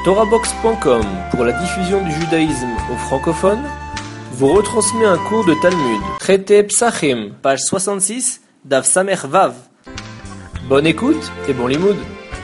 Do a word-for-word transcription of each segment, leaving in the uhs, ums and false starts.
Torahbox point com, pour la diffusion du judaïsme aux francophones, vous retransmet un cours de Talmud, traité Psachim, page soixante-six, Daf Samer Vav. Bonne écoute et bon limoud.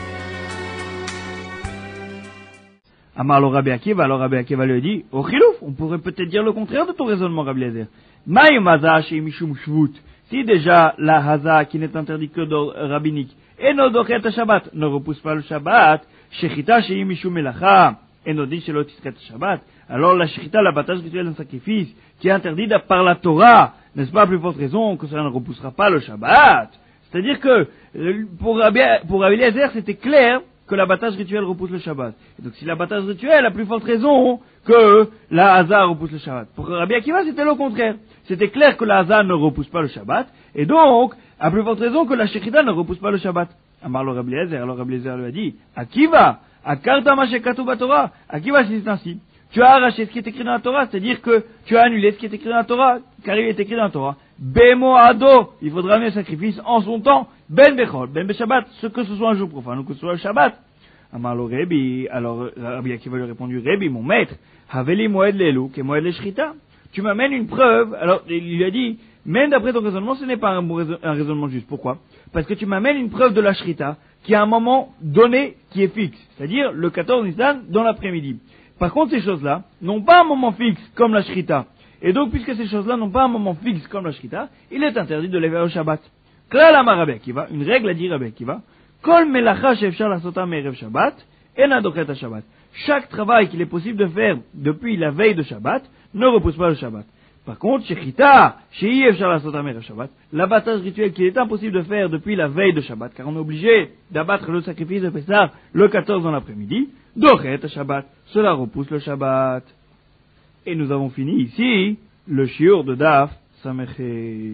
Amar le Rabbi Akiva, alors Rabbi Akiva lui dit, au chilouf, on pourrait peut-être dire le contraire de ton raisonnement, Rabbi Eliezer. Maïm haza chez Mishum Shvut. Si déjà la haza qui n'est interdit que d'ordre rabbinique, et no dochet Shabbat, ne repousse pas le Shabbat, shechita chez Mishum Melacha, et no dit chez l'otisret Shabbat, alors la shechita, l'abattage rituel d'un sacrifice, qui est interdit par la Torah, n'est-ce pas à plus forte raison que cela ne repoussera pas le Shabbat? C'est-à-dire que, pour Rabbi, pour Rabbi Eliezer, c'était clair que l'abattage rituel repousse le Shabbat. Et donc si l'abattage rituel a plus forte raison que la haza repousse le Shabbat. Pour Rabbi Akiva, c'était le contraire. C'était clair que la haza ne repousse pas le Shabbat, et donc, à plus forte raison que la shechita ne repousse pas le Shabbat. Amar le Rabbi Eliezer, alors Rabbi Eliezer lui a dit, Akiva, akarta ma shekatu baTorah. Akiva, si c'est ainsi, tu as arraché ce qui est écrit dans la Torah, c'est-à-dire que tu as annulé ce qui est écrit dans la Torah, car il est écrit dans la Torah. Bemo ado, il faudra amener un sacrifice en son temps, ben bechol, ben beshabbat, ce que ce soit un jour profane ou que ce soit le Shabbat. Amar le Rabbi, alors Rabbi Akiva lui a répondu, Rabbi, mon maître, haveli moed lelu, ke moed le shrita. Tu m'amènes une preuve, alors il lui a dit, même d'après ton raisonnement, ce n'est pas un, bon un raisonnement juste. Pourquoi? Parce que tu m'amènes une preuve de la shrita, qui a un moment donné qui est fixe, c'est-à-dire le quatorze Nissan dans l'après-midi. Par contre, ces choses-là n'ont pas un moment fixe comme la shrita. Et donc, puisque ces choses-là n'ont pas un moment fixe comme la shrita, il est interdit de les faire au Shabbat. Klal amar Rabbi Akiva, une règle a dit Rabbi Akiva, kol melacha she'efshar lasota me'erev Shabbat, ena dochet ha-Shabbat. Chaque travail qu'il est possible de faire depuis la veille de Shabbat ne repousse pas le Shabbat. Par contre, shechita, she'i efshar lasota me'erev Shabbat, l'abattage rituel qu'il est impossible de faire depuis la veille de Shabbat, car on est obligé d'abattre le sacrifice de Pessah le quatorze dans l'après-midi, dochet ha-Shabbat, cela repousse le Shabbat. Et nous avons fini ici le shiur de Daf Samechet.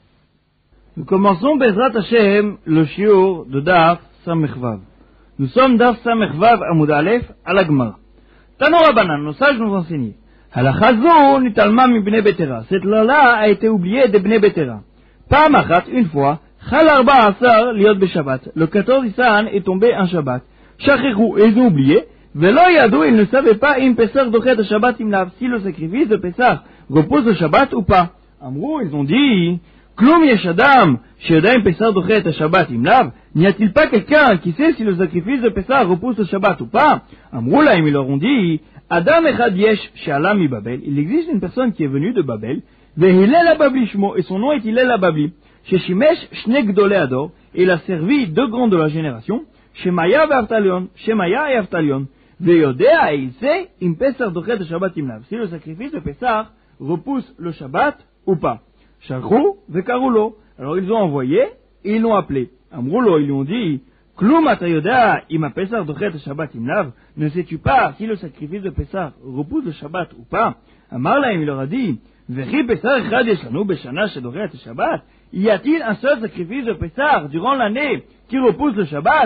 Nous commençons Bezrat Hashem le shiur de Daf Samechvav. Nous sommes Daf Samechvav Amud Aleph à la Gemara. Tano Rabbanan, nos sages nous enseignaient. Halakha zo nitalma mi bnei betera. Cette loi-là a été oubliée des bnei betera. Pam achat, une fois, chal arba asar liot beshabbat. Le quatorze Nissan est tombé un Shabbat. Shachichu, ils ont oublié. Velo yadou, ils ne savaient pas im pesach dochet Shabbat imlav, si le sacrifice de Pessah repose le Shabbat ou pas. Amrou, ils ont dit, Klum yesh adam, she'yoda im pesach dochet Shabbat imlav, n'y a-t-il pas quelqu'un qui sait si le sacrifice de Pessah repose le Shabbat ou pas? Amrou, là, ils leur ont dit, Adam echad yesh she'ala mi Babel, il existe une personne qui est venue de Babel, vehilel hababli shmo, et son nom est Hillel hababli, sheshimesh shne gdolei ador, et il a servi deux grands de la génération, Shemaya et Avtalion, Shemaya et Avtalion. Ve'yodea, et il sait, im pesach dochet Shabbat imlav, si le sacrifice de Pessah repousse le Shabbat ou pas. Shalchou ve'karulo, alors ils ont envoyé et ils l'ont appelé. Amroulo, ils lui ont dit, Klum atayodea im pesach dochet Shabbat imlav, ne sais-tu pas si le sacrifice de Pessah repousse le Shabbat ou pas? Amar laim, il leur a dit, Vechi pesach echad yesh lanu beshana shedochet Shabbat, y a-t-il un seul sacrifice de Pessah durant l'année qui repousse le Shabbat?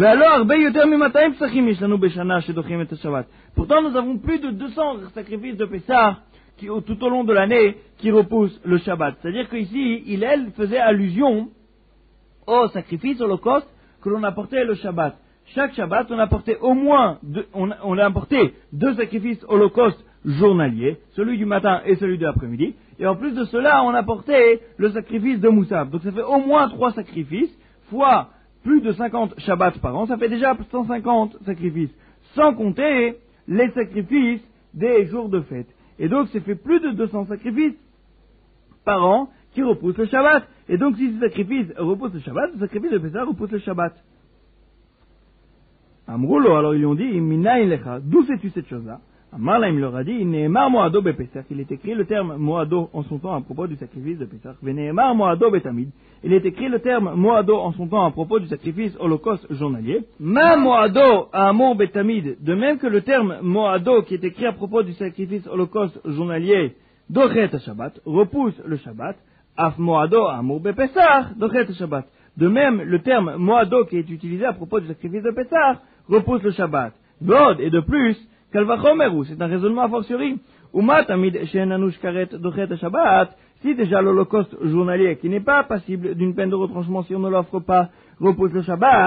Pourtant, nous avons plus de deux cents sacrifices de Pessah qui, tout au long de l'année qui repoussent le Shabbat. C'est-à-dire qu'ici, Hillel faisait allusion au sacrifice holocauste que l'on apportait le Shabbat. Chaque Shabbat, on apportait au moins deux, on, on a apporté deux sacrifices holocaustes journaliers, celui du matin et celui de l'après-midi. Et en plus de cela, on apportait le sacrifice de Moussaf. Donc ça fait au moins trois sacrifices, fois plus de cinquante Shabbats par an, ça fait déjà cent cinquante sacrifices, sans compter les sacrifices des jours de fête. Et donc, ça fait plus de deux cents sacrifices par an qui repoussent le Shabbat. Et donc, si ces sacrifices repoussent le Shabbat, le sacrifice de Pessah repousse le Shabbat. Amroulo, alors ils lui ont dit, Minaïn lecha, d'où sais-tu cette chose-là? Amar il leur a dit, Nehemar moado bepessach, il est écrit le terme moado en son temps à propos du sacrifice de Pessah. Venehemar moado betamid, il est écrit le terme moado en son temps à propos du sacrifice holocauste journalier. Ma moado amor betamid, de même que le terme moado qui est écrit à propos du sacrifice holocauste journalier, dochet Shabbat, repousse le Shabbat. Af moado amor bepessach, dochet Shabbat. De même, le terme moado qui est utilisé à propos du sacrifice de Pessah repousse le Shabbat. Vod, et de plus, Kalvachomeru, c'est un raisonnement a fortiori. Uma tamid she'enanush karet dochet Shabbat, si déjà l'holocauste journalier, qui n'est pas passible d'une peine de retranchement si on ne l'offre pas, repousse le Shabbat,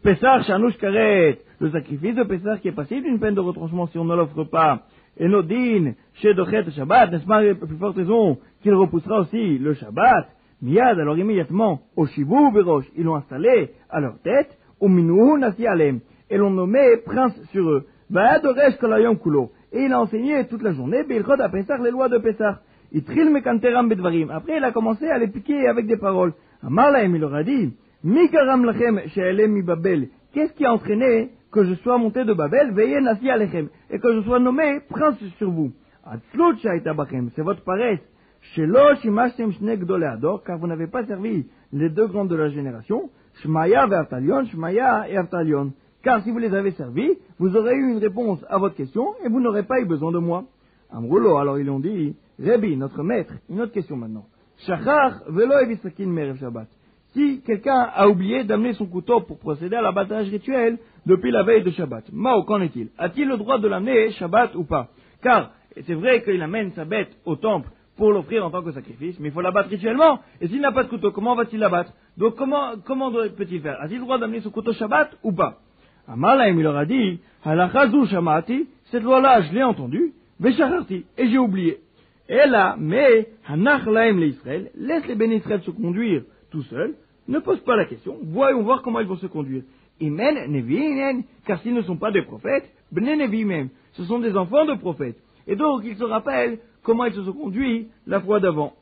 Pessah Shanush Karet, le sacrifice de Pessah qui est passible d'une peine de retranchement si on ne l'offre pas. Et Nodin, chez Dochet Shabbat, n'est-ce pas la plus forte raison qu'il repoussera aussi le Shabbat? Miyad, alors immédiatement, au Shibou Berosh, ils l'ont installé à leur tête, au Minou Nasi Alem, et l'ont nommé prince sur eux. Va'adoresh Kolayom Kulo, et il a enseigné toute la journée, Bilchot à Pessah, les lois de Pessah. Itril Mekanteram Bedvarim. Après, il a commencé à les piquer avec des paroles. Amar Lahem, il leur a dit, Mikaram Lachem She'elem Mi Babel. Qu'est-ce qui a entraîné que je sois monté de Babel, Veye Nasi Alechem, et que je sois nommé prince sur vous? Atzlut Shaita Bachem, c'est votre paresse. Shelo Shimashtem Shne Gdolei Ador, car vous n'avez pas servi les deux grands de la génération, Shmaya et Avtalion, Shmaya et Avtalion. Car si vous les avez servis, vous aurez eu une réponse à votre question, et vous n'aurez pas eu besoin de moi. Amroulo, alors ils ont dit, Rabbi, notre maître, une autre question maintenant. Shachar velo evisakin merev Shabbat. Si quelqu'un a oublié d'amener son couteau pour procéder à l'abattage rituel depuis la veille de Shabbat, Mao, qu'en est-il? A-t-il le droit de l'amener Shabbat ou pas? Car c'est vrai qu'il amène sa bête au temple pour l'offrir en tant que sacrifice, mais il faut l'abattre rituellement. Et s'il n'a pas de couteau, comment va-t-il l'abattre? Donc comment, comment peut-il faire? A-t-il le droit d'amener son couteau Shabbat ou pas? Amalaim, il leur a dit, Halachazu Shamati, cette loi-là, je l'ai entendue, Veshararti, et j'ai oublié. Et là, mais, Hanach Laim le Israël, laisse les bénis Israël se conduire tout seuls, ne pose pas la question, voyons voir comment ils vont se conduire. Imen Nevi'inen, car s'ils ne sont pas des prophètes, Bne Nevi même, ce sont des enfants de prophètes. Et donc, ils se rappellent comment ils se sont conduits la fois d'avant.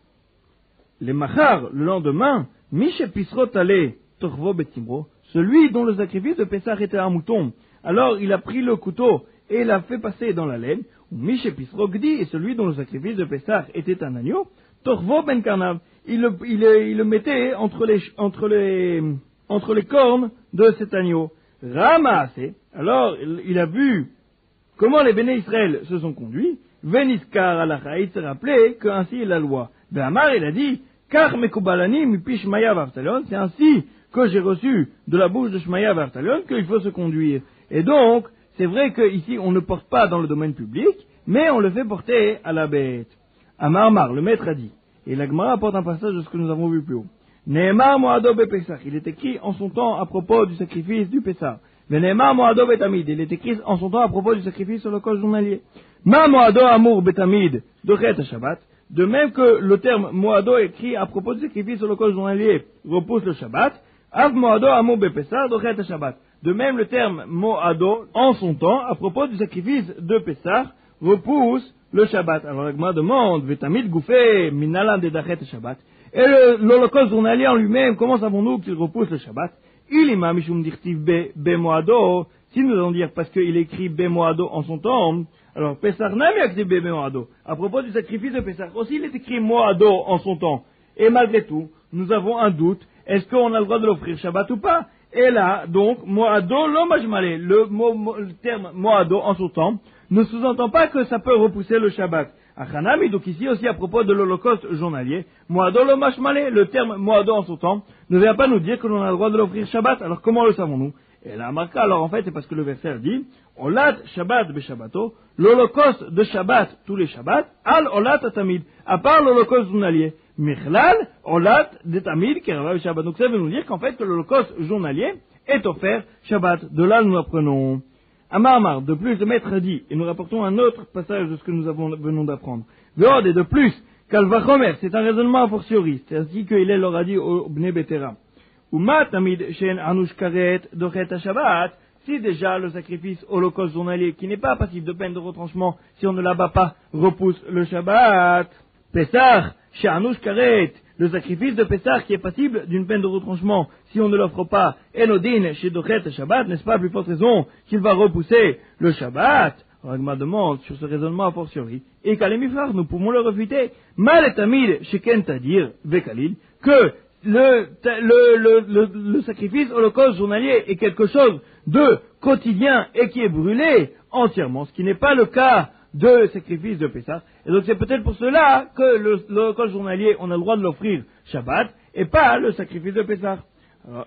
Les Machar, le lendemain, Mishe Pisrot Ale, Torvo Betimro, celui dont le sacrifice de Pessah était un mouton, alors il a pris le couteau et l'a fait passer dans la laine, ou Mishe Pisrot Gdi, et celui dont le sacrifice de Pessah était un agneau, Torvo Ben Karnav, il le, il, il le mettait entre les, entre les, entre les cornes de cet agneau. Ramaase, alors il, il a vu comment les béné Israël se sont conduits, Veniskar alacha, il s'est rappelé que ainsi est la loi. Be'amar, il a dit, Kar mekubalani mipi Shmaya v'Avtalion, c'est ainsi que j'ai reçu de la bouche de Shmaya v'Avtalion qu'il faut se conduire. Et donc, c'est vrai qu'ici on ne porte pas dans le domaine public, mais on le fait porter à la bête. Amar Mar, le maître a dit, et la Gemara apporte un passage de ce que nous avons vu plus haut. Nehemar Moado Bepessah, il est écrit en son temps à propos du sacrifice du Pessah. Nehemar Moado Betamid, il est écrit en son temps à propos du sacrifice sur le col journalier. Ma Moado Amour Betamid, Dochet Shabbat, de même que le terme Moado écrit à propos du sacrifice sur le col journalier repousse le Shabbat, Av Moado Amour Bepessah, Dochet Shabbat. De même le terme Moado, en son temps, à propos du sacrifice de Pessah, repousse le Shabbat. Alors la Gemara demande, Vetamid Goufé, Minalan de Dachet Shabbat. Et l'holocauste journalier en lui-même, comment savons-nous qu'il repousse le Shabbat? Il ima mishum dirtiv be, be moado. Si nous allons dire parce qu'il écrit be moado en son temps, alors Pessah nam yakti be moado. À propos du sacrifice de Pessah, aussi il est écrit moado en son temps. Et malgré tout, nous avons un doute. Est-ce qu'on a le droit de l'offrir Shabbat ou pas? Et là, donc, moado lo majmalé, le, mo, le terme moado en son temps, ne sous-entend pas que ça peut repousser le Shabbat. Achanami, donc ici aussi à propos de l'holocauste journalier, moado lo mashmalé, le terme moado en son temps, ne vient pas nous dire que l'on a le droit de l'offrir Shabbat. Alors comment le savons-nous? Et là, marqué, alors en fait, c'est parce que le verset dit, olat Shabbat be Shabbato, l'holocauste de Shabbat, tous les Shabbats, al olat atamid, à part l'holocauste journalier. Michlal, olat de tamid, qui est Shabbat. Donc ça veut nous dire qu'en fait, que l'holocauste journalier est offert Shabbat. De là, nous apprenons. Amar Amar, de plus, le maître a dit, et nous rapportons un autre passage de ce que nous avons, venons d'apprendre. Veod, et de plus, Kalvachomer, c'est un raisonnement a fortiori, c'est ainsi qu'il leur a dit au Bnei Betera. Uma tamid shen anush karet dochet Shabbat, si déjà le sacrifice holocauste journalier, qui n'est pas passif de peine de retranchement, si on ne l'abat pas, repousse le Shabbat. Pessah, chez anush karet, le sacrifice de Pessah qui est passible d'une peine de retranchement, si on ne l'offre pas, Enodin chez Dochet Shabbat, n'est-ce pas, à plus forte raison qu'il va repousser le Shabbat? Ragma demande sur ce raisonnement a fortiori, et Kalemifrar, nous pouvons le refuter, mal et tamid chez Kentadir, Vekalil, que le, le, le, le, le sacrifice holocauste journalier est quelque chose de quotidien et qui est brûlé entièrement, ce qui n'est pas le cas de sacrifice de Pessah. Et donc c'est peut-être pour cela que le, l'holocauste journalier, on a le droit de l'offrir Shabbat, et pas le sacrifice de Pessah. Alors,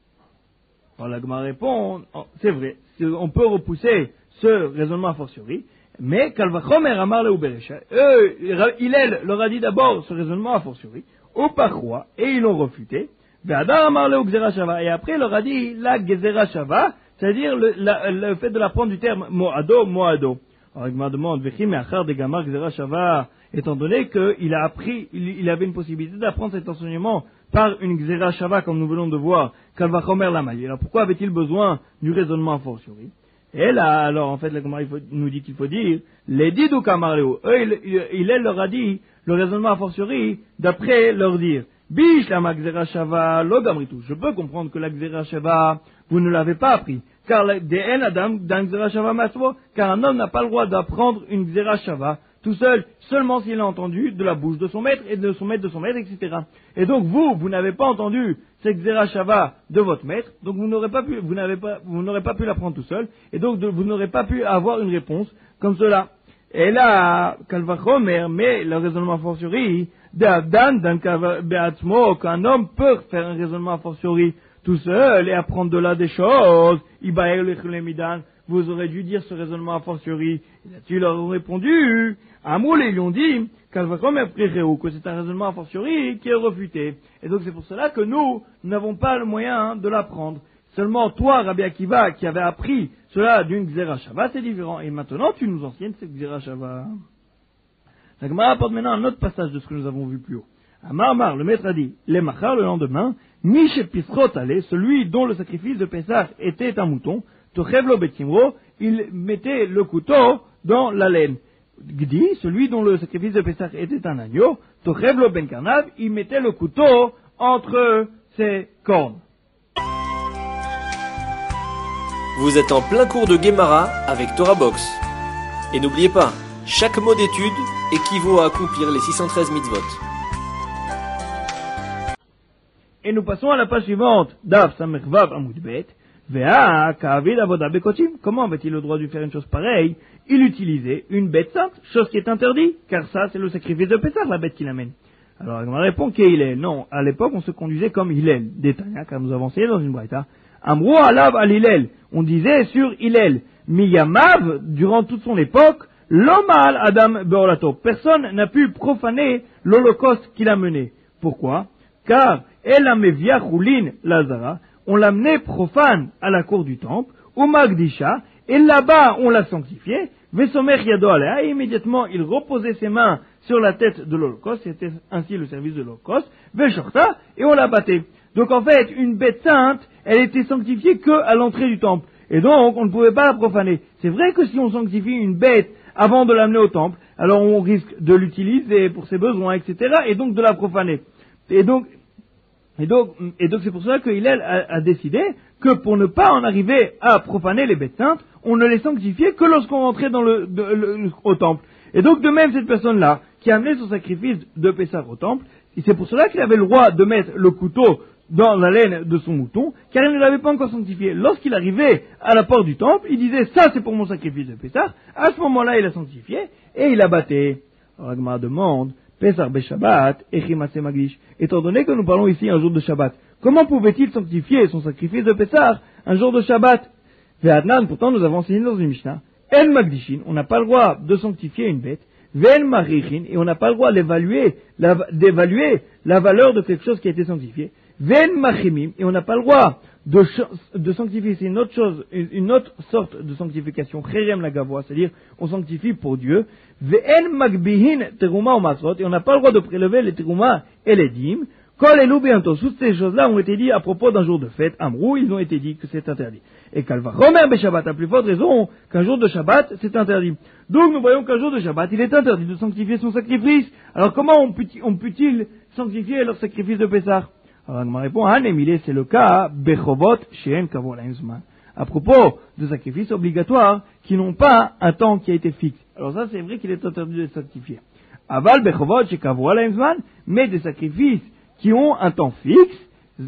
alors la Gemara répond, c'est vrai, on peut repousser ce raisonnement a fortiori, mais Kalvachomer Amar le Uberesha, eux, Hillel leur a dit d'abord ce raisonnement a fortiori, au Parrois, et ils l'ont refuté, Ve'adar amar leu gzera shava. Et après, il leur a dit la gzera shava, c'est-à-dire le, la, le fait de l'apprendre du terme moado, moado. Alors il me demande, Vechim me'achar de gamar gzera shava, étant donné qu'il a appris, il, il avait une possibilité d'apprendre cet enseignement par une gzera shava, comme nous venons de voir, kalvachomer lamali. Alors pourquoi avait-il besoin du raisonnement a fortiori? Et là, alors en fait, la Gemara nous dit qu'il faut dire, les didou kamarleu, eux, il, il, il leur a dit, le raisonnement a fortiori, d'après leur dire, bish la gzera shava lo gamritu. Je peux comprendre que la gzera shava, vous ne l'avez pas appris. Car d'en adam d'un gzera shava masvo, car un homme n'a pas le droit d'apprendre une gzera shava tout seul, seulement s'il a entendu de la bouche de son maître et de son maître de son maître, et cetera. Et donc vous, vous n'avez pas entendu cette gzera shava de votre maître, donc vous n'aurez pas pu, vous n'avez pas, vous n'aurez pas pu l'apprendre tout seul, et donc de, vous n'aurez pas pu avoir une réponse comme cela. Et là, kalvachomer, mais le raisonnement a fortiori, d'Abdan, d'un be'atzmo, qu'un homme peut faire un raisonnement a fortiori tout seul et apprendre de là des choses, vous aurez dû dire ce raisonnement a fortiori. Et là-dessus, ils leur ont répondu, Amoul, ils lui ont dit, que c'est un raisonnement a fortiori qui est refuté. Et donc c'est pour cela que nous, nous n'avons pas le moyen de l'apprendre. Seulement toi, Rabbi Akiva, qui avait appris cela d'une gzera shava, c'est différent. Et maintenant, tu nous enseignes cette gzera shava. La Gemara apporte maintenant un autre passage de ce que nous avons vu plus haut. Amar Mar, le maître a dit, les machar, le lendemain, Miche Pisrot allait, celui dont le sacrifice de Pessah était un mouton, Tochevlo Betimro, il mettait le couteau dans la laine. Gdi, celui dont le sacrifice de Pessah était un agneau, Tochevlo Ben Karnav, il mettait le couteau entre ses cornes. Vous êtes en plein cours de Gemara avec Torah Box. Et n'oubliez pas, chaque mot d'étude équivaut à accomplir les six cent treize mitzvot. Et nous passons à la page suivante, Daf Samechvav Amoudbet, Vea Ka'avid Avoda Bekotim. Comment avait-il le droit de faire une chose pareille? Il utilisait une bête sainte, chose qui est interdite, car ça c'est le sacrifice de Pessah, la bête qu'il amène. Alors on répond qu'Hillel. Non, à l'époque on se conduisait comme Hillel, détaillé, car nous avons enseigné dans une braïta. Amro alav al Hillel, on disait sur Hillel, Miyamav, durant toute son époque, l'omal Adam Beolato. Personne n'a pu profaner l'holocauste qu'il a mené. Pourquoi? Car El Amevia Choulin Lazara, on l'a mené profane à la cour du temple, au Magdisha, et là-bas on l'a sanctifié, Vesomer Yado Alea, et immédiatement il reposait ses mains sur la tête de l'holocauste, c'était ainsi le service de l'holocauste, Veshorta, et on l'a batté. Donc en fait, une bête sainte, elle était sanctifiée que à l'entrée du temple, et donc on ne pouvait pas la profaner. C'est vrai que si on sanctifie une bête avant de l'amener au temple, alors on risque de l'utiliser pour ses besoins, et cetera, et donc de la profaner. Et donc, Et donc, et donc c'est pour cela que Hillel a, a décidé que pour ne pas en arriver à profaner les bêtes saintes, on ne les sanctifiait que lorsqu'on rentrait dans le, de, le, au temple. Et donc de même cette personne-là, qui a amené son sacrifice de Pessah au temple, c'est pour cela qu'il avait le droit de mettre le couteau dans la laine de son mouton, car il ne l'avait pas encore sanctifié. Lorsqu'il arrivait à la porte du temple, il disait « ça c'est pour mon sacrifice de Pessah », à ce moment-là il a sanctifié, et il a batté. Alors Agma demande, Pesach Beshabbat, Echimatse Magdish. Étant donné que nous parlons ici un jour de Shabbat, comment pouvait-il sanctifier son sacrifice de Pesach un jour de Shabbat? Ve'adnan, pourtant nous avons enseigné dans une Mishnah, En Magdishin, on n'a pas le droit de sanctifier une bête, Ve'en Marichin, et on n'a pas le droit d'évaluer la, d'évaluer la valeur de quelque chose qui a été sanctifié, Ve'en Machimim, et on n'a pas le droit de, de sanctifier, c'est une autre chose, une autre sorte de sanctification, Cherem la Gavoa, c'est-à-dire on sanctifie pour Dieu, Ve'en Magbihin Teruma ou Masrot, et on n'a pas le droit de prélever les Teruma et les dîmes, Kol Elou Bianto, toutes ces choses-là ont été dites à propos d'un jour de fête, Amrou, ils ont été dit que c'est interdit. Et Kalva Romer Beshabbat, à plus forte raison qu'un jour de Shabbat, c'est interdit. Donc nous voyons qu'un jour de Shabbat, il est interdit de sanctifier son sacrifice. Alors comment on peut-il, on peut-il sanctifier leur sacrifice de Pessah? Alors, on répond, Hanemile, c'est le cas, Bechovot, Sheen, Kavol, Aimzman. À propos de sacrifices obligatoires qui n'ont pas un temps qui a été fixe. Alors ça, c'est vrai qu'il est interdit de les sanctifier. Aval, Bechovot, Sheen, Kavol, Aimzman, mais des sacrifices qui ont un temps fixe,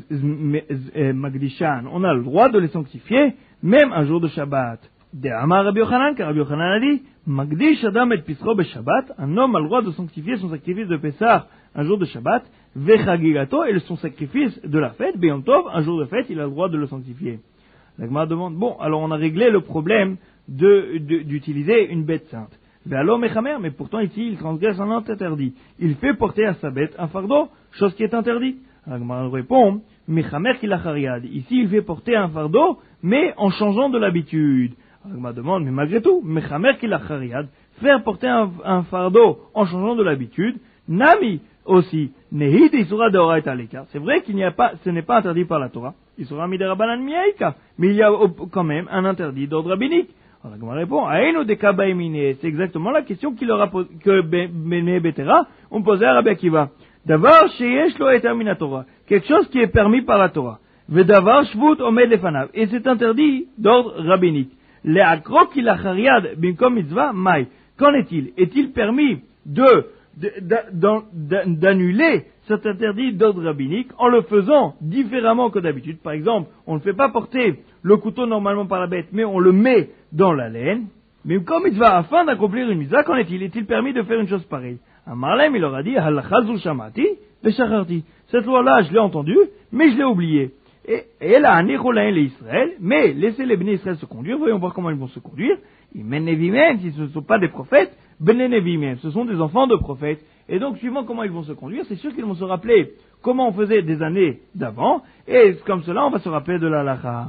Magdishan, on a le droit de les sanctifier, même un jour de Shabbat. De Amar Rabbi Yochanan, car Rabbi Yochanan a dit, Magdish Adam et Pisro Beshabbat, un homme a le droit de sanctifier son sacrifice de Pessah un jour de Shabbat, Vechagigato, et son sacrifice de la fête, Beyom Tov, un jour de fête, il a le droit de le sanctifier. La Gemara demande, bon, alors on a réglé le problème de, de, d'utiliser une bête sainte. Mais alors Mechamer, mais pourtant ici, il transgresse un interdit. Il fait porter à sa bête un fardeau, chose qui est interdite. La Gemara répond, Mechamer kilachariad. Ici, il fait porter un fardeau, mais en changeant de l'habitude. Alors, ma demande, mais malgré tout, Mechamer kilachariad, faire porter un, un fardeau en changeant de l'habitude, Nami aussi, Nehid Isura Deoraita Aleka. C'est vrai qu'il n'y a pas, ce n'est pas interdit par la Torah. Isura Miderabanan Miaika. Mais il y a quand même un interdit d'ordre rabbinique. Alors, comment répond? Aïno de Kabaimine. C'est exactement la question qu'il aura posé, que Bene Betera ont posé à Rabbi Akiva. Davar sheyesh lo eter min Torah. Quelque chose qui est permis par la Torah. Vedavar shvut omed lefanav. Et c'est interdit d'ordre rabbinique. Le'akro kilachariad bimkom mitzvah mai. Qu'en est-il? Est-il permis de, de, de, d'annuler cet interdit d'ordre rabbinique en le faisant différemment que d'habitude? Par exemple, on ne fait pas porter le couteau normalement par la bête, mais on le met dans la laine. Mais comme il va afin d'accomplir une mitzvah, qu'en est-il? Est-il permis de faire une chose pareille? Un Marlem, il leur a dit, halachazu shamati, veshacharti. Cette loi-là, je l'ai entendue, mais je l'ai oubliée. Et elle a un écholain les Israël, mais laissez les bénis Israël se conduire, voyons voir comment ils vont se conduire. Ils mènent Nevimem, si ce ne sont pas des prophètes, Bene Nevimem, ce sont des enfants de prophètes. Et donc, suivant comment ils vont se conduire, c'est sûr qu'ils vont se rappeler comment on faisait des années d'avant, et comme cela, on va se rappeler de la halacha.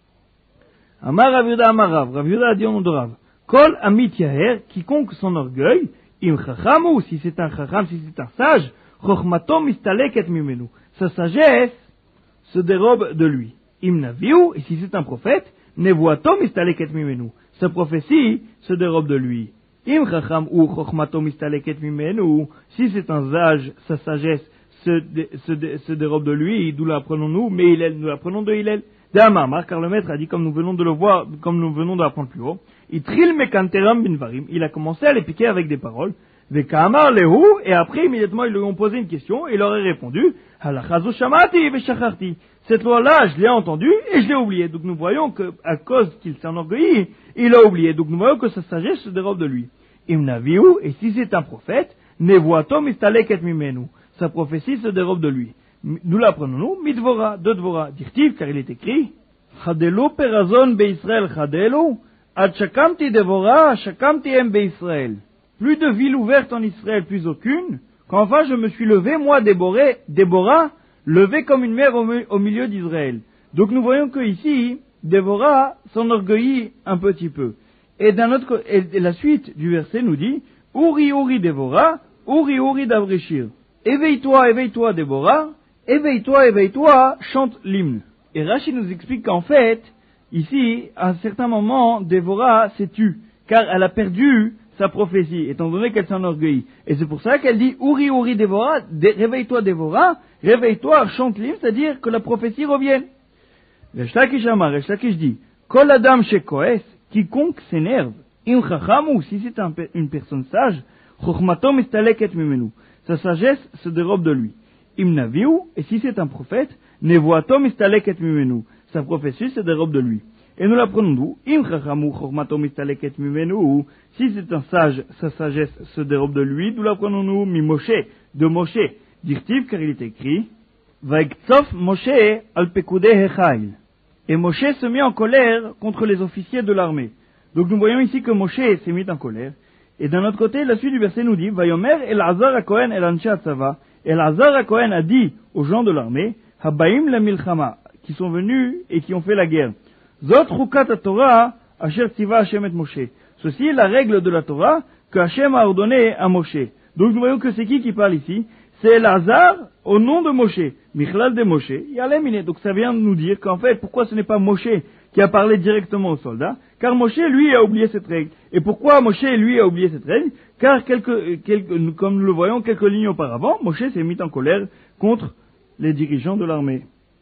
Amar Rav Yehuda Amar Rav, Rav Yehuda a dit au nom de Rav, Kol Amit Yaher, quiconque son orgueil, Im Chachamu, si c'est un Chacham, si c'est un sage, Chochmato Mistaleket Mimenu, sa sagesse se dérobe de lui. Im Naviu, et si c'est un prophète, Nevuato Mistaleket Mimenu, sa prophétie se dérobe de lui. Im Chacham ou Chochmato Mistaleket Mimenu, si c'est un sage, sa sagesse se, dé, se, dé, se dérobe de lui, d'où l'apprenons-nous, mais Hillel, nous l'apprenons de Hillel. D'Amar, car le maître a dit, comme nous venons de le voir, comme nous venons de l'apprendre plus haut, Itril mekanteram binvarim, il a commencé à les piquer avec des paroles, Vekamar lehu, et après immédiatement ils lui ont posé une question, et il leur a répondu, Halachazu shamati veshacharti. Cette loi-là, je l'ai entendue et je l'ai oubliée. Donc nous voyons que, à cause qu'il s'est enorgueilli, il a oublié. Donc nous voyons que sa sagesse se dérobe de lui. Imnaviu, et si c'est un prophète, nevuato mistaleket mimenu, sa prophétie se dérobe de lui. Nous l'apprenons-nous, Midvora, de Dvora, dirtiv, car il est écrit, Chadelu perazon be'Israël chadelu, ad shakamti devora, shakamti em be'Israël. Plus de villes ouvertes en Israël, plus aucune, qu'enfin je me suis levé, moi, Déborah, Déborah, levé comme une mer au, au milieu d'Israël. Donc nous voyons que ici, Déborah s'enorgueillit un petit peu. Et d'un autre, et la suite du verset nous dit, Uri Uri Déborah, Uri Uri d'Avrishir. Éveille-toi, éveille-toi Déborah, éveille-toi, éveille-toi, chante l'hymne. Et Rashi nous explique qu'en fait, ici, à un certain moment, Déborah s'est tue, car elle a perdu sa prophétie, étant donné qu'elle s'enorgueillit. Et c'est pour ça qu'elle dit, Uri Uri Déborah, réveille-toi Déborah, réveille-toi, chante l'hymne, c'est-à-dire que la prophétie revienne. Resh Lakish Amar, Resh Lakish dit, Kol Adam Shekoes, quiconque s'énerve, Im Chachamu, si c'est un, une personne sage, Chochmato Mistaleket Mimenu, sa sagesse se dérobe de lui. Im Naviu, et si c'est un prophète, Nevuato Mistaleket Mimenu, sa prophétie se dérobe de lui. Et nous l'apprenons d'où? Im Chachamu Chochmato Mistaleket Mimenu, si c'est un sage, sa sagesse se dérobe de lui, nous l'apprenons-nous, Mi Moshe, de Moshe, dirtiv, car il est écrit, Vaiktsof Moshe al Pekudei Hechail. Et Moshe se mit en colère contre les officiers de l'armée. Donc nous voyons ici que Moshe s'est mis en colère. Et d'un autre côté, la suite du verset nous dit, Vayomer El-Azar HaKohen El-Anshe HaTzava. El-Azar HaKohen a dit aux gens de l'armée, Habaim la Milchama, qui sont venus et qui ont fait la guerre. Zot Chukat HaTorah Asher Tziva Hashem et Moshe. Ceci est la règle de la Torah que Hashem a ordonné à Moshe. Donc nous voyons que c'est qui qui parle ici? C'est El-Azar au nom de Moshe. Michlal de Moshe. Yalemine. Donc ça vient de nous dire qu'en fait, pourquoi ce n'est pas Moshe qui a parlé directement aux soldats? Car Moshe, lui, a oublié cette règle. Et pourquoi Moshe, lui, a oublié cette règle? Car quelques, quelques, comme nous le voyons quelques lignes auparavant, Moshe s'est mis en colère contre les dirigeants de l'armée.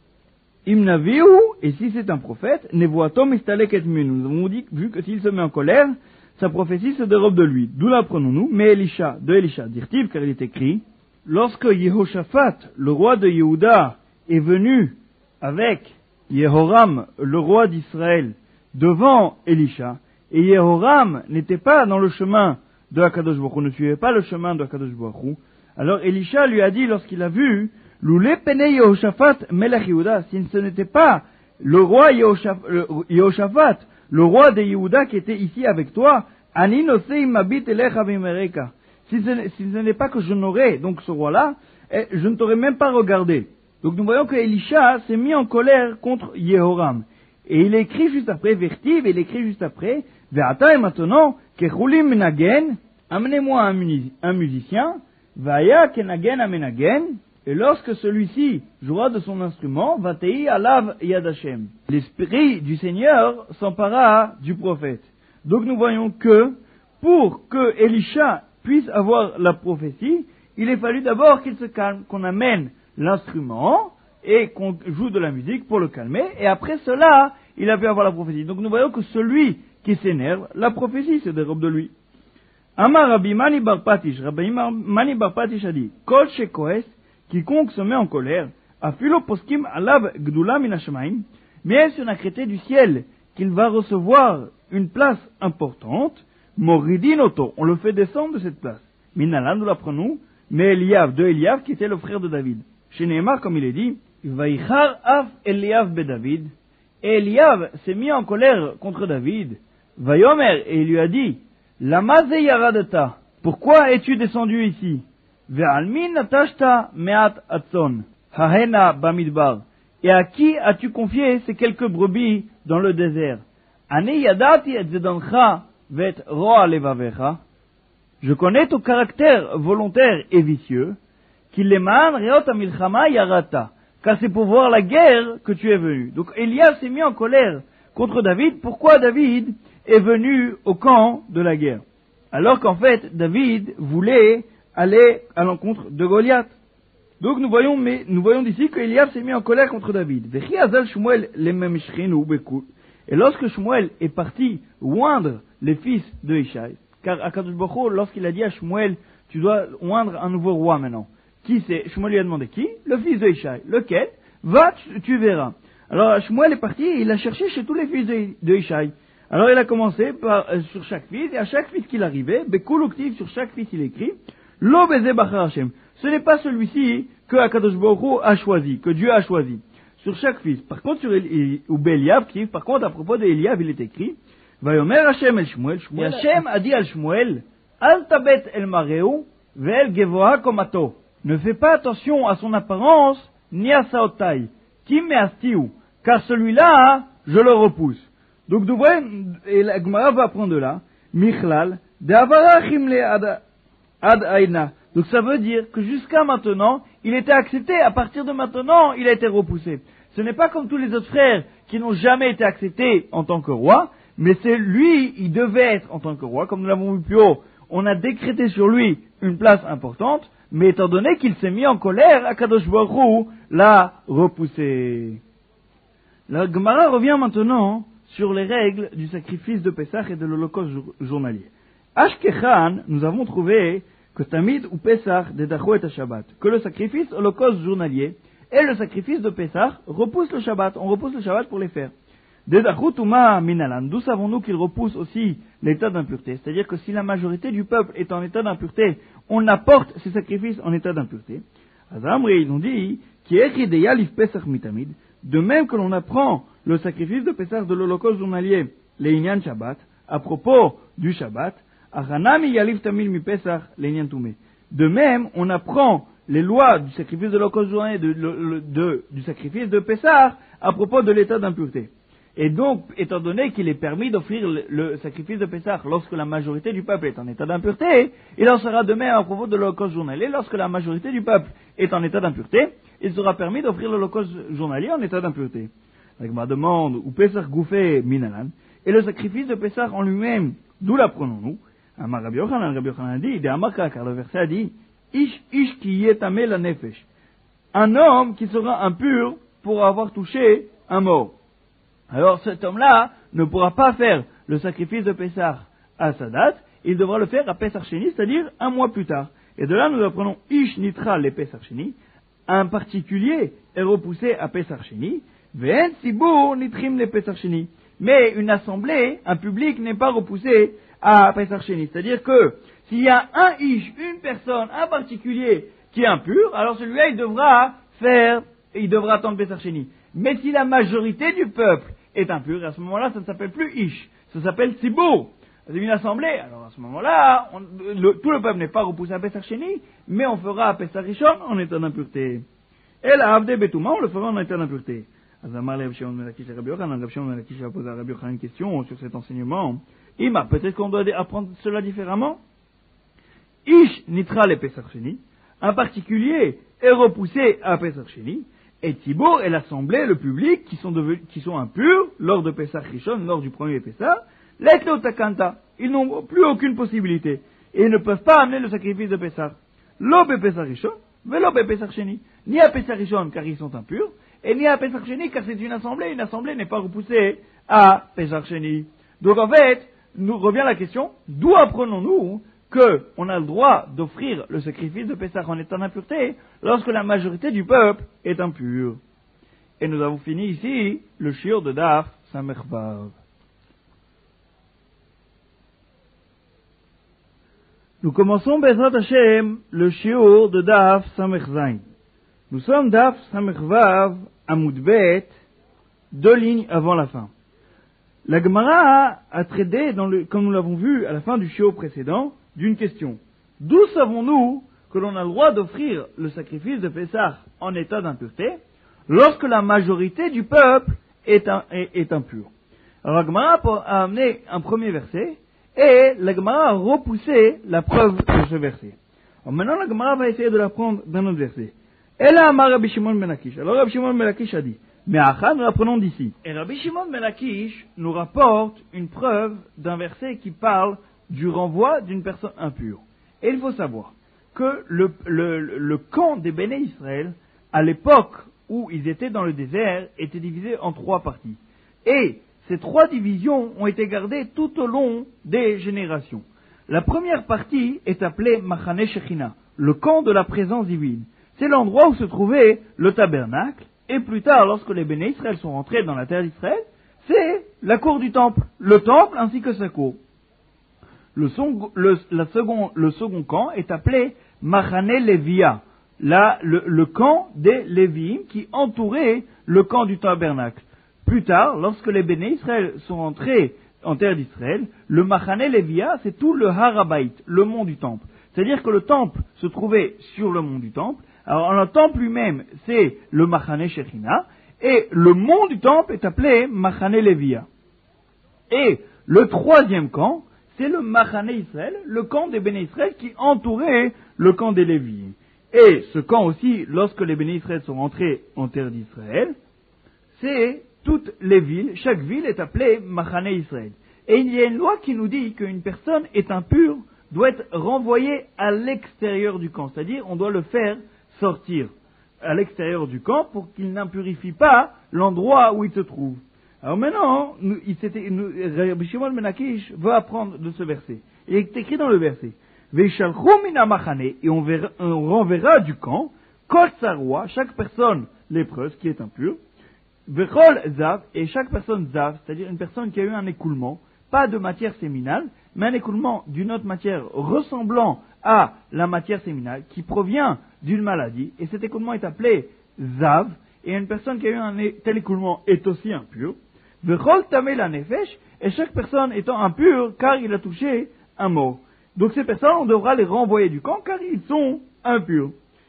Imnaviu, et si c'est un prophète, Nevuatom Istaleket Mimenu. Nous avons dit, vu que s'il se met en colère, sa prophétie se dérobe de lui. D'où l'apprenons-nous? Mais Elisha, de Elisha, dirtiv, car il est écrit, lorsque Yehoshaphat, le roi de Yehuda, est venu avec Yehoram, le roi d'Israël, devant Elisha, et Yehoram n'était pas dans le chemin de Akadosh Baruch Hu, ne suivait pas le chemin de Akadosh Baruch Hu, alors Elisha lui a dit, lorsqu'il a vu, Loulé pene Yehoshaphat melech Yehuda, si ce n'était pas le roi Yehoshaphat, le roi de Yehuda qui était ici avec toi, Ani nosei mabit elecha bimereka. Si ce n'est pas que je n'aurais, donc ce roi-là, je ne t'aurais même pas regardé. Donc nous voyons que Elisha s'est mis en colère contre Yehoram. Et il écrit juste après, Vertiv, et il écrit juste après, Ve'ata et maintenant, Kechulim menagen, amenez-moi un, muniz- un musicien, Vaya kenagen amenagen, et lorsque celui-ci jouera de son instrument, Vatei alav yad Hashem. L'esprit du Seigneur s'empara du prophète. Donc nous voyons que, pour que Elisha puisse avoir la prophétie, il est fallu d'abord qu'il se calme, qu'on amène l'instrument, et qu'on joue de la musique pour le calmer, et après cela, il a pu avoir la prophétie. Donc nous voyons que celui qui s'énerve, la prophétie se dérobe de lui. Amar Rabbi Mani bar Patish, Rabbi Mani bar Patish a dit, Kol shekoes, quiconque se met en colère, afilo poskim alav gdula min hashamaim, mais si on a créé du ciel qu'il va recevoir une place importante, moridin oto, on le fait descendre de cette place. Minalan, nous l'apprenons, mais Eliav, de Eliav, qui était le frère de David. Chez Nehemar, comme il est dit, Vaichar af Eliav be David, et Eliav s'est mis en colère contre David. Vayomer, et il lui a dit, Lama ze yaradata, pourquoi es-tu descendu ici? Ve'almin natashta me'at atson, hahena bamidbar, et à qui as-tu confié ces quelques brebis dans le désert? Ani yadati et zedancha vet roa levavecha, je connais ton caractère volontaire et vicieux, qu'il les man reot amilchama yarata, car c'est pour voir la guerre que tu es venu. Donc Eliav s'est mis en colère contre David. Pourquoi David est venu au camp de la guerre? Alors qu'en fait, David voulait aller à l'encontre de Goliath. Donc nous voyons, mais, nous voyons d'ici que Eliav s'est mis en colère contre David. Et lorsque Shmuel est parti oindre les fils de Ishaï, car Akadosh Baruch Hu, lorsqu'il a dit à Shmuel, tu dois oindre un nouveau roi maintenant. Qui c'est? Shmuel lui a demandé qui? Le fils de Ishaï. Lequel? Va, tu, tu verras. Alors Shmuel est parti et il a cherché chez tous les fils de, de Ishaï. Alors il a commencé par, euh, sur chaque fils, et à chaque fils qu'il arrivait, Bekul Uktiv, sur chaque fils il écrit, Lo Beze Bachar Hashem. Ce n'est pas celui-ci que Akadosh Baruch Hu a choisi, que Dieu a choisi. Sur chaque fils. Par contre, sur Eli, ou Beliav, qui, par contre, à propos de Eliav, il est écrit, Vayomer Hashem el Shmuel, et Hashem a dit à Shmuel, Al tabet el mareu, ve'el gevoha komato. Ne fais pas attention à son apparence, ni à sa haute taille. Kim me astiu, car celui-là, je le repousse. Donc, nous voyons, et la Gemara va apprendre de là, Michlal, de avarachim le ad, ad aina. Donc, ça veut dire que jusqu'à maintenant, il était accepté. À partir de maintenant, il a été repoussé. Ce n'est pas comme tous les autres frères qui n'ont jamais été acceptés en tant que roi, mais c'est lui, il devait être en tant que roi. Comme nous l'avons vu plus haut, on a décrété sur lui une place importante, mais étant donné qu'il s'est mis en colère, Akadosh Baruch Hu l'a repoussé. La Gemara revient maintenant sur les règles du sacrifice de Pessah et de l'holocauste journalier. Ashkechan, nous avons trouvé que Tamid ou Pessah dédacho et Shabbat, que le sacrifice holocauste journalier et le sacrifice de Pessah repoussent le Shabbat. On repousse le Shabbat pour les faire. Dedacho Tuma Minalan, d'où savons-nous qu'il repousse aussi l'état d'impureté? C'est-à-dire que si la majorité du peuple est en état d'impureté, on apporte ces sacrifices en état d'impureté. Azamri, ils ont dit, qui est Yalif Pessah mitamid, de même que l'on apprend le sacrifice de Pessah de l'holocauste journalier, les Inyan Shabbat, à propos du Shabbat, Achanami Yalif Tamil mi Pessah, les Inyan Tumé. De même, on apprend les lois du sacrifice de l'holocauste journalier, de, de, de, du sacrifice de Pessah, à propos de l'état d'impureté. Et donc, étant donné qu'il est permis d'offrir le, le sacrifice de Pessah lorsque la majorité du peuple est en état d'impureté, il en sera de même à propos de l'holocauste journalier. Lorsque la majorité du peuple est en état d'impureté, il sera permis d'offrir l'holocauste journalier en état d'impureté. Donc, ma demande, ou Pessah goufé minalan, et le sacrifice de Pessah en lui-même, d'où l'apprenons-nous? Amar Rabbi Yochanan, Rabbi Yochanan dit, de Amarka, car le verset a dit, Ish ish ki yetame la nefesh. Un homme qui sera impur pour avoir touché un mort. Alors cet homme-là ne pourra pas faire le sacrifice de Pessah à sa date, il devra le faire à Pessah Sheni, c'est-à-dire un mois plus tard. Et de là nous apprenons Ish Nitra le Pessah Sheni, un particulier est repoussé à Pessah Sheni, Ve'en Sibur Nitrim le Pessah Sheni. Mais une assemblée, un public n'est pas repoussé à Pessah Sheni. C'est-à-dire que s'il y a un Ish, une personne, un particulier qui est impur, alors celui-là il devra faire, il devra attendre Pessah Sheni. Mais si la majorité du peuple est impur, à ce moment-là, ça ne s'appelle plus Ish, ça s'appelle Sibur. C'est une assemblée, alors à ce moment-là, on, le, tout le peuple n'est pas repoussé à Pessah Sheni, mais on fera à Pessah Rishon en état d'impureté. Et la Avde Betouma, on le fera en état d'impureté. Azamar le Rabbi Shimon ben Lakish et Rabbi Yochanan. Rabbi Shimon ben Lakish a posé à Rabbi Yochanan une question sur cet enseignement. Ima, peut-être qu'on doit apprendre cela différemment. Ish nitra le Pesach Sheni. Un particulier est repoussé à Pesach Sheni. Et Thibaut et l'assemblée, le public, qui sont, devenus, qui sont impurs lors de Pesach Rishon, lors du premier Pesach, l'Etleo Takanta, ils n'ont plus aucune possibilité. Et ils ne peuvent pas amener le sacrifice de Pesach. L'Obe Pesach Rishon, mais l'Obe Pesach Sheni. Ni à Pesach Rishon, car ils sont impurs, et ni à Pesach Sheni, car c'est une assemblée. Une assemblée n'est pas repoussée à Pesach Sheni. Donc en fait, nous revient la question, d'où apprenons-nous que on a le droit d'offrir le sacrifice de Pesach en état d'impureté lorsque la majorité du peuple est impure. Et nous avons fini ici le shiur de Daf Samech Vav. Nous commençons Bezrat Hashem le shiur de Daf Samech Zayin. Nous sommes Daf Samech Vav Amud Bet, deux lignes avant la fin. La Gemara a traité, dans le, comme nous l'avons vu à la fin du shiur précédent, d'une question. D'où savons-nous que l'on a le droit d'offrir le sacrifice de Pessah en état d'impureté lorsque la majorité du peuple est, un, est, est impure? Alors la Gemara a amené un premier verset et la Gemara a repoussé la preuve de ce verset. Alors maintenant la Gemara va essayer de l'apprendre d'un autre verset. Et là, Rabbi Shimon ben Lakish. Alors Rabbi Shimon ben Lakish a dit, mais Acha, nous l'apprenons d'ici. Et Rabbi Shimon ben Lakish nous rapporte une preuve d'un verset qui parle du renvoi d'une personne impure. Et il faut savoir que le, le, le camp des Béné Israël, à l'époque où ils étaient dans le désert, était divisé en trois parties. Et ces trois divisions ont été gardées tout au long des générations. La première partie est appelée Machane Shechina, le camp de la présence divine. C'est l'endroit où se trouvait le tabernacle, et plus tard, lorsque les Béné Israël sont rentrés dans la terre d'Israël, c'est la cour du temple, le temple ainsi que sa cour. Le, son, le, la second, le second camp est appelé Machane Levia, là, le, le camp des Lévi'im qui entourait le camp du tabernacle. Plus tard, lorsque les Béné Israël sont entrés en terre d'Israël, le Machane Levia, c'est tout le Harabait, le mont du temple. C'est-à-dire que le temple se trouvait sur le mont du temple. Alors, le temple lui-même, c'est le Machane Shechina, et le mont du temple est appelé Machane Levia. Et le troisième camp, c'est le Machane Israël, le camp des Béné Israël qui entourait le camp des Lévi'im. Et ce camp aussi, lorsque les Béné Israël sont rentrés en terre d'Israël, c'est toutes les villes, chaque ville est appelée Machane Israël. Et il y a une loi qui nous dit qu'une personne est impure, doit être renvoyée à l'extérieur du camp. C'est-à-dire, on doit le faire sortir à l'extérieur du camp pour qu'il n'impurifie pas l'endroit où il se trouve. Alors maintenant, nous, il nous, Rabbi Shimon ben Lakish veut apprendre de ce verset. Il est écrit dans le verset, Veishalchu mina machane, et on, verra, on renverra du camp, kol tsarua, chaque personne lépreuse qui est impure, vechol zav, et chaque personne zav, c'est-à-dire une personne qui a eu un écoulement, pas de matière séminale, mais un écoulement d'une autre matière ressemblant à la matière séminale, qui provient d'une maladie, et cet écoulement est appelé zav, et une personne qui a eu un tel écoulement est aussi impure. Vechol tamei la nefesh, et chaque personne étant impure car il a touché un mort. Donc ces personnes, on devra les renvoyer du camp car ils sont impurs.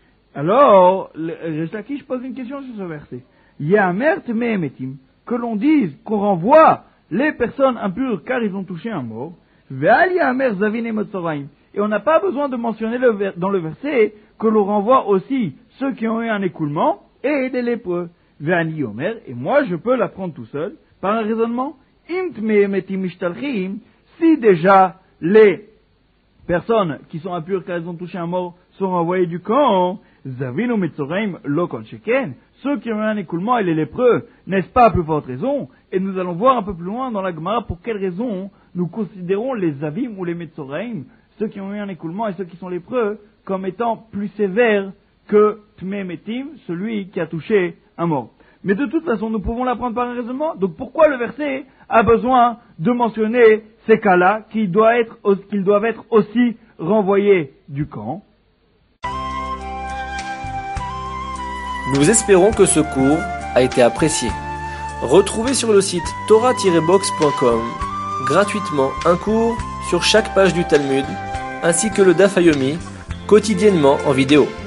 Alors, le Lakish pose une question sur ce verset. Yamer tmei emetim, que l'on dise qu'on renvoie les personnes impures car ils ont touché un mort. Ve'al yamer zavin emotzoraim, et on n'a pas besoin de mentionner le, dans le verset que l'on renvoie aussi ceux qui ont eu un écoulement et des lépreux. Ve'ani omer, et moi je peux l'apprendre tout seul, par un raisonnement, si déjà les personnes qui sont impures car elles ont touché un mort sont renvoyées du camp, zavinu metzoraim lo kol sheken, ceux qui ont eu un écoulement et les lépreux, n'est-ce pas à plus forte raison? Et nous allons voir un peu plus loin dans la Gemara pour quelles raisons nous considérons les zavim ou les metzoraim, ceux qui ont eu un écoulement et ceux qui sont lépreux, comme étant plus sévères que tmei metim, celui qui a touché un mort. Mais de toute façon, nous pouvons l'apprendre par un raisonnement. Donc pourquoi le verset a besoin de mentionner ces cas-là, qu'ils doivent être, qu'ils doivent être aussi renvoyés du camp? Nous espérons que ce cours a été apprécié. Retrouvez sur le site torah tiret box point com gratuitement un cours sur chaque page du Talmud, ainsi que le Daf Yomi, quotidiennement en vidéo.